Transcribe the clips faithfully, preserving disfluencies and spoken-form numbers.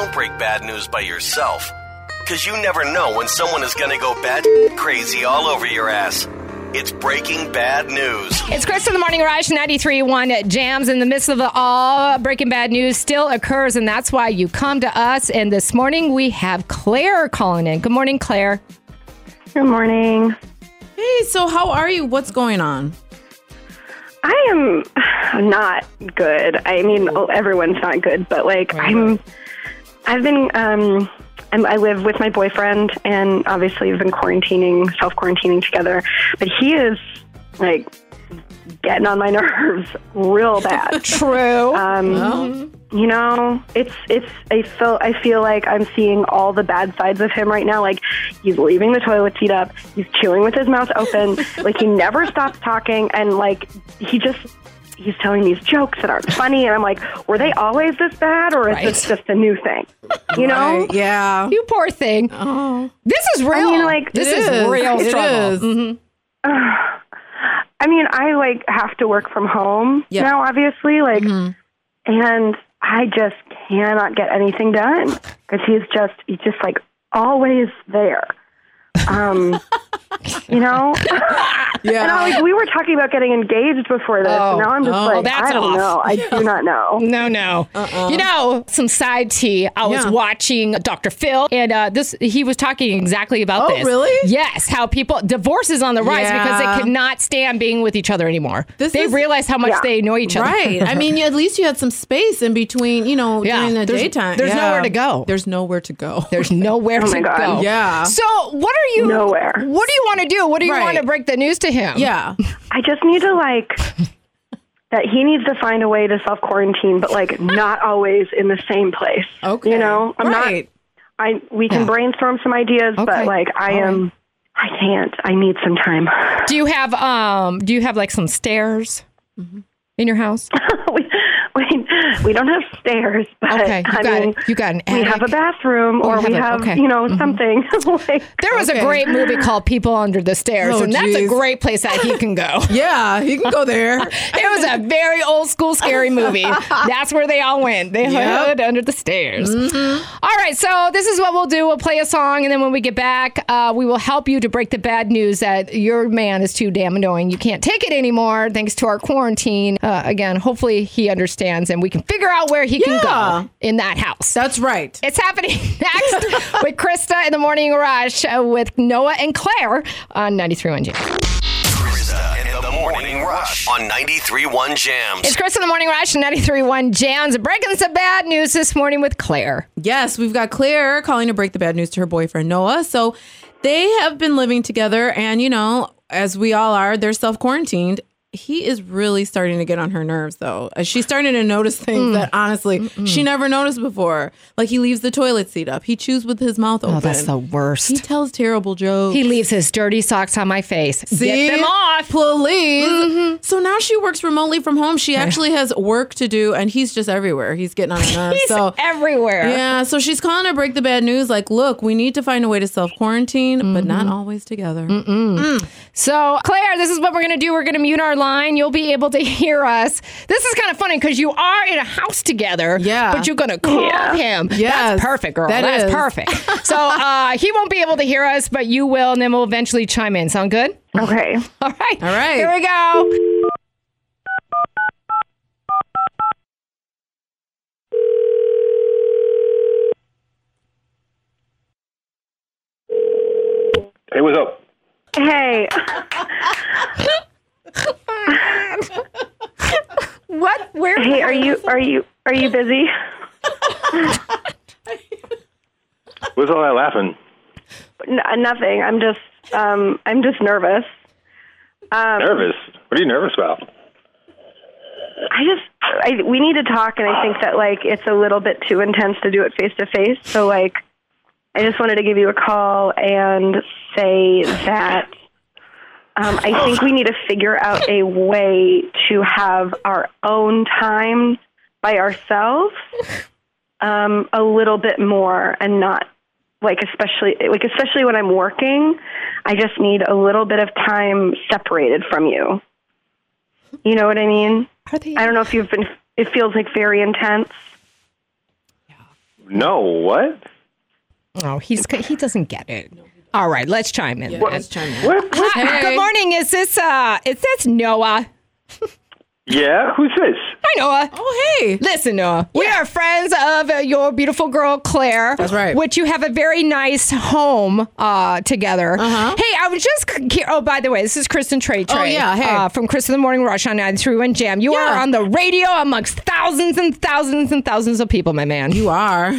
don't break bad news by yourself. Because you never know when someone is going to go bad crazy all over your ass. It's Breaking Bad News. It's Chris in the Morning Rush, ninety-three point one Jams. In the midst of it all, Breaking Bad News still occurs, and that's why you come to us. And this morning, we have Claire calling in. Good morning, Claire. Good morning. Hey, so how are you? What's going on? I am not good. I mean, oh, everyone's not good, but like Right. I'm, I've been, um, I'm, I live with my boyfriend, and obviously we've been quarantining, self-quarantining together, but he is like getting on my nerves real bad. True. Um, Well. You know, it's it's. I feel I feel like I'm seeing all the bad sides of him right now. Like he's leaving the toilet seat up, he's chewing with his mouth open, like he never stops talking, and like he just he's telling these jokes that aren't funny, and I'm like, were they always this bad, or is Right. this just a new thing? You know? Right, yeah. You poor thing. Oh, This is real. I mean, like, this it is, is. real It struggle. is. Mhm. I mean, I like have to work from home Yeah. now, obviously, like, Mhm. and I just cannot get anything done because he's just he's just like always there. Um, you know, yeah. and I, like we were talking about getting engaged before this, Oh. and now I'm just Oh, like, that's I don't off. know, I do not know. No, no. Uh-uh. You know, some side tea. I was Yeah. watching Doctor Phil, and uh, this he was talking exactly about Oh, this. really? Yes, how people divorce is on the rise because Yeah. they cannot stand being with each other anymore. This they is- realize how much Yeah. they know each other. Right. I mean, at least you had some space in between, you know, Yeah. during the There's- daytime. there's Yeah. nowhere to go. There's nowhere to go. There's nowhere Oh to my God. go. Yeah. So, what are you? Nowhere. What do you want to do? What do you Right. want to break the news to him? Yeah. I just need to like that he needs to find a way to self quarantine, but like not always in the same place. Okay. You know, I'm right. not. I we can Yeah. brainstorm some ideas, Okay. but like I All am. I can't. I need some time. Do you have um? Do you have like some stairs in your house? we, we, we don't have stairs, but Okay, you I got mean, it. You got an we attic. have a bathroom, Oh, or you we have have, it. Okay. you know, something like. There was Okay. a great movie called People Under the Stairs, Oh, and that's a geez. great place that he can go. Yeah, you can go there. It was a very old school scary movie. That's where they all went. They Yep. hid under the stairs. All right, so this is what we'll do. We'll play a song, and then when we get back, uh, we will help you to break the bad news that your man is too damn annoying. You can't take it anymore thanks to our quarantine. Uh, again, hopefully he understands, and we can figure out where he can Yeah. go in that house. That's right. It's happening next with Krista in the Morning Rush uh, with Noah and Claire on ninety-three point one Jams. Krista and the Morning Rush on ninety-three point one Jams. It's Krista in the Morning Rush, ninety-three point one Jams. Breaking some bad news this morning with Claire. Yes, we've got Claire calling to break the bad news to her boyfriend, Noah. So they have been living together, and, you know, as we all are, they're self-quarantined. He is really starting to get on her nerves, though. Uh, She's starting to notice things that, honestly, Mm-mm. she never noticed before. Like, he leaves the toilet seat up. He chews with his mouth open. Oh, that's the worst. He tells terrible jokes. He leaves his dirty socks on my face. See? Get them off. Please. Mm-hmm. So now she works remotely from home. She actually has work to do, and he's just everywhere. He's getting on her nerves. He's so everywhere. Yeah, so she's calling to break the bad news. Like, look, we need to find a way to self-quarantine, but not always together. Mm. So, Claire, this is what we're going to do. We're going to mute our line. You'll be able to hear us. This is kind of funny because you are in a house together, Yeah. but you're going to call Yeah. him. Yes. That's perfect, girl. That That's is. perfect. So, uh, he won't be able to hear us, but you will, and then we'll eventually chime in. Sound good? Okay. All right. All right. Here we go. Hey, what's up? Hey. What? Where? Hey, are you are you are you busy? What's all that laughing? N- nothing. I'm just um I'm just nervous. Um, Nervous? What are you nervous about? I just I, we need to talk, and I think that like it's a little bit too intense to do it face to face. So like, I just wanted to give you a call and say that um, I think we need to figure out a way to have our own time by ourselves um, a little bit more, and not like especially like especially when I'm working. I just need a little bit of time separated from you. You know what I mean? Are they? I don't know if you've been, it feels like very intense. No, what? Oh, he's he doesn't get it. All right, let's chime in. Yeah, then. let's chime in. What? Hi, good morning. Is this uh is this Noah? Yeah, who's this? Hi, Noah. Oh, hey. Listen, Noah, we are friends of uh, your beautiful girl, Claire. That's right. Which you have a very nice home uh, together. Uh-huh. Hey, I was just, oh, by the way, this is Kristen Trey Trey. Oh, yeah, hey. Uh, from Chris in the Morning Rush on ninety-three point one Jam. You Yeah. are on the radio amongst thousands and thousands and thousands of people, my man. You are.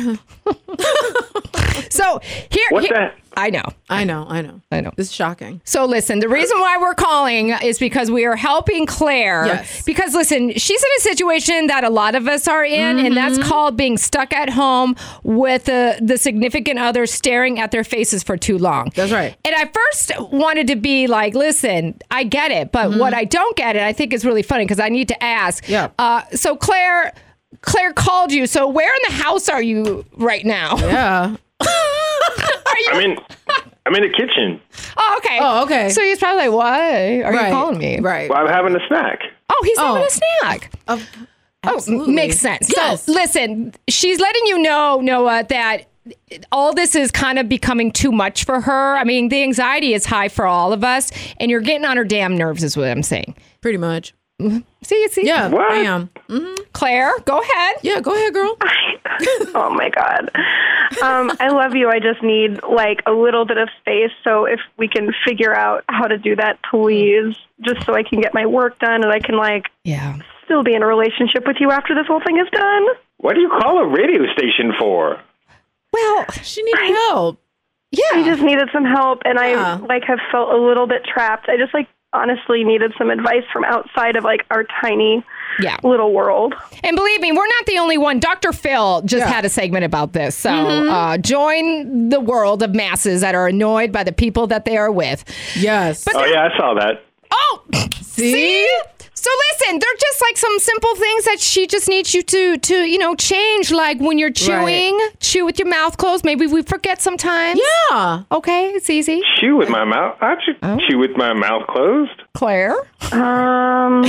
So here, What's here- that? I know. I know, I know. I know. This is shocking. So listen, the reason why we're calling is because we are helping Claire. Yes. Because listen, she's in a situation that a lot of us are in, and that's Mm-hmm. called being stuck at home with the, the significant other staring at their faces for too long. That's right. And I first wanted to be like, listen, I get it, but what I don't get, and I think is really funny because I need to ask. Mm-hmm. Yeah. Uh, so Claire, Claire called you. So where in the house are you right now? Yeah. Are you? I'm in. I'm in the kitchen. Oh, okay. Oh, okay. So he's probably like, why are right. you calling me? Right. Well, I'm having a snack. Oh, he's Oh. having a snack. Of- Oh, absolutely. makes sense. Yes. So listen, she's letting you know, Noah, that all this is kind of becoming too much for her. I mean, the anxiety is high for all of us, and you're getting on her damn nerves, is what I'm saying. Pretty much. See, see, Yeah, What? I am. Claire, go ahead. Yeah, go ahead, girl. Oh my God. Um, I love you. I just need like a little bit of space. So if we can figure out how to do that, please, just so I can get my work done and I can like Yeah. still be in a relationship with you after this whole thing is done. What do you call a radio station for? Well, She needs help. yeah. I just needed some help, and Yeah. I like have felt a little bit trapped. I just like honestly needed some advice from outside of like our tiny Yeah. little world. And believe me, we're not the only one. Doctor Phil just Yeah. had a segment about this. So uh, join the world of masses that are annoyed by the people that they are with. Yes. Oh yeah, I saw that. Oh, See? So listen, they're just like some simple things that she just needs you to, to you know, change. Like when you're chewing, chew with your mouth closed. Maybe we forget sometimes. Yeah. Okay, it's easy. Chew with my mouth. I should Oh. chew with my mouth closed. Claire? Um,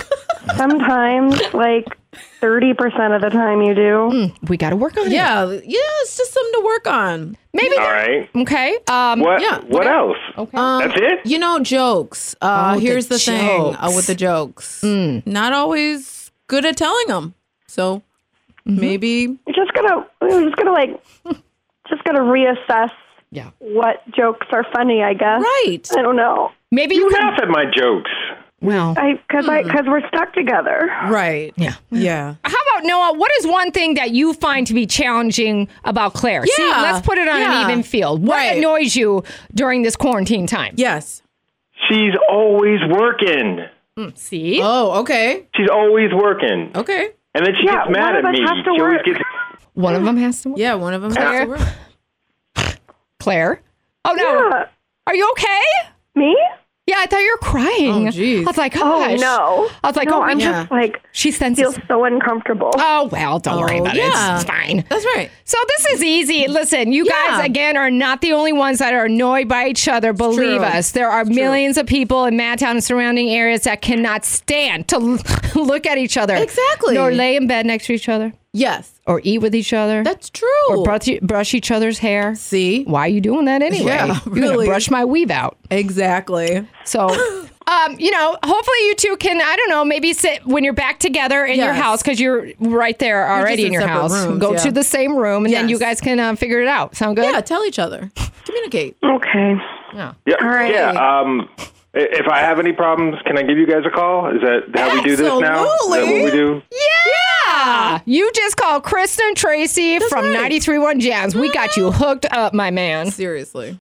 sometimes like thirty percent of the time you do. We got to work on it. Yeah. Yeah, it's just something to work on. Maybe. All right. Okay. Um, What? Yeah, What okay. else? Okay. Um, That's it? You know, jokes. Uh, Oh, the here's the, thing uh, jokes. with the jokes. Not always good at telling them. So maybe. You're just gonna, we're just gonna like, just gonna reassess yeah. what jokes are funny. I guess. Right. I don't know. Maybe you You can. laugh at my jokes. Well, I because I because we're stuck together. Right. yeah. Yeah. How about Noah? What is one thing that you find to be challenging about Claire? See, Yeah. let's put it on Yeah. an even field. What Right. annoys you during this quarantine time? Yes. She's always working. See? Oh, okay. She's always working. Okay. And then she Yeah, gets mad one of at us me. has to She always work. gets. One of them has to work. Yeah, one of them has to work. Claire? Oh, no. Yeah. Are you okay? Me? Yeah, I thought you were crying. Oh, geez. I was like, Oh gosh. no. I was like, no, oh, I'm yeah. just like she feel senses. so uncomfortable. Oh, well, don't worry Oh, about yeah. it. It's fine. That's right. So this is easy. Listen, you Yeah. guys, again, are not the only ones that are annoyed by each other. Believe true. us. There are millions of people in Madtown and surrounding areas that cannot stand to l- look at each other. Exactly. Nor lay in bed next to each other. Yes. Or eat with each other. That's true. or brush, brush each other's hair. See? Why are you doing that anyway? Yeah, You're gonna really. brush my weave out. Exactly. So, um, you know, hopefully you two can, I don't know, maybe sit when you're back together in your Yes. house because you're right there already just in in your separate house. rooms, Go yeah. to the same room and then Yes. you guys can uh, figure it out. Sound good? Yeah, tell each other. Communicate. Okay. Yeah. Yeah. All right. Yeah. Um, i- if I have any problems, can I give you guys a call? Is that how we do this now? Is that what Absolutely. we do? Yeah. You just called Kristen Tracy from right. ninety-three point one Jams. We got you hooked up, my man. Seriously.